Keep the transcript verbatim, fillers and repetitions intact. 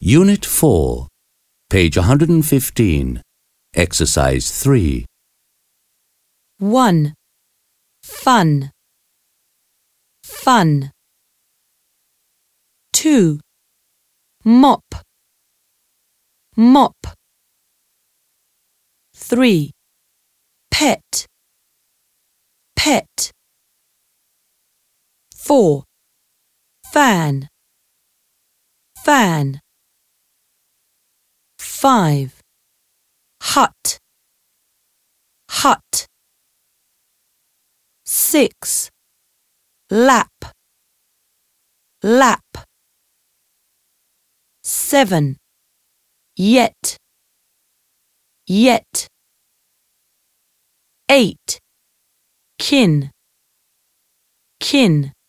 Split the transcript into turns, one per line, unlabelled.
Unit four, page one hundred fifteen, Exercise three.
one. Fun, fun. two. Mop, mop. three. Pet, pet. four. Fan, fan. five. Hut, hut. six. Lap, lap. seven. Yet, yet. eight. Kin, kin.